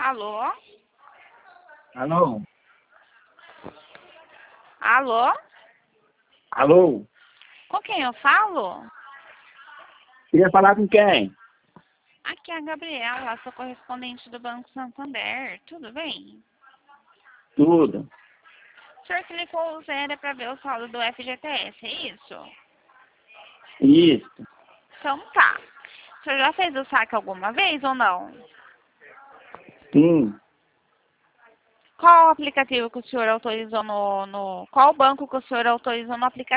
Alô? Alô? Alô? Alô? Com quem eu falo? Queria falar com quem? Aqui é a Gabriela, sou correspondente do Banco Santander. Tudo bem? Tudo. O senhor clicou o zero para ver o saldo do FGTS, é isso? Isso. Então tá. O senhor já fez o saque alguma vez ou não? Sim. Qual aplicativo que o senhor autorizou Qual banco que o senhor autorizou no aplicativo?